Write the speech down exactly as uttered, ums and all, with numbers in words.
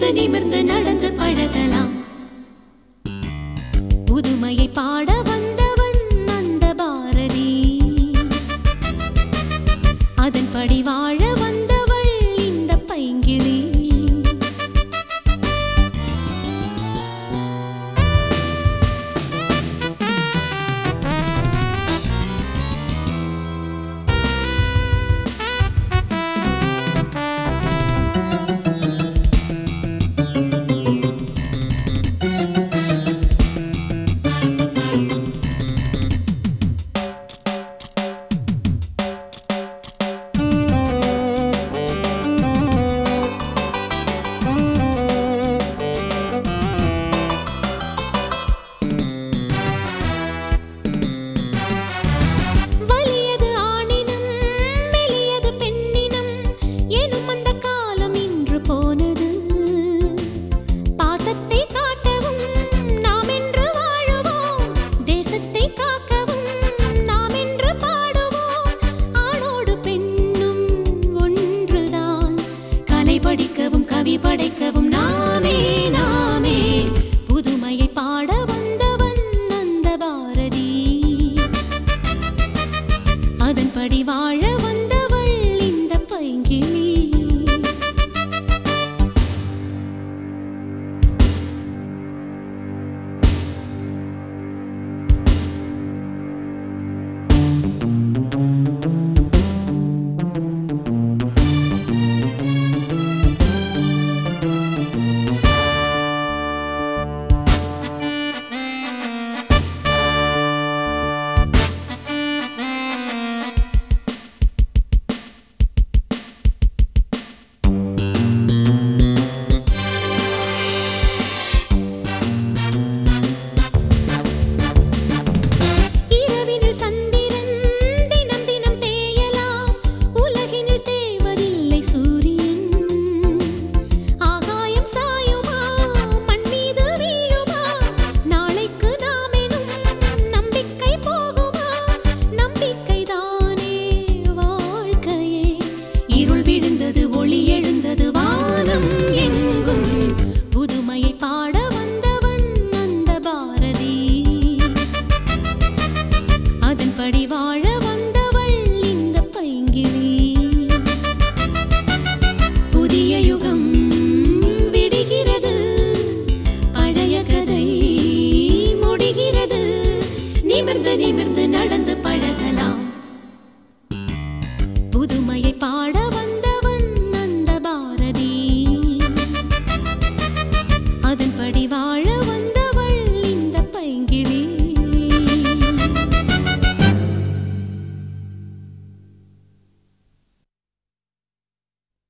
நிமிர்ந்து நிமிர்ந்து நடந்து பழகலாம். புதுமையை பாட வந்தவன் அந்த பாரதி, அதன்படி வாழ வந்தவள் இந்த பைங்கிளி. படிக்கவும் கவி படைக்கவும் நாமே நாமே புதுமையை பாட வந்தவன் அந்த பாரதி, அதன்படி வாழ வந்தவள் இந்த பைங்கிளி. அதன்படி வாழ வந்தவள் இந்த பைங்கிளி. புதிய யுகம் விடுகிறது, பழைய கதை முடிகிறது. நிமிர்ந்து நிமிர்ந்து நடந்து பழகலாம். புதுமையை பாட வந்தவன் அந்த பாரதி, அதன்படி வாழ வந்த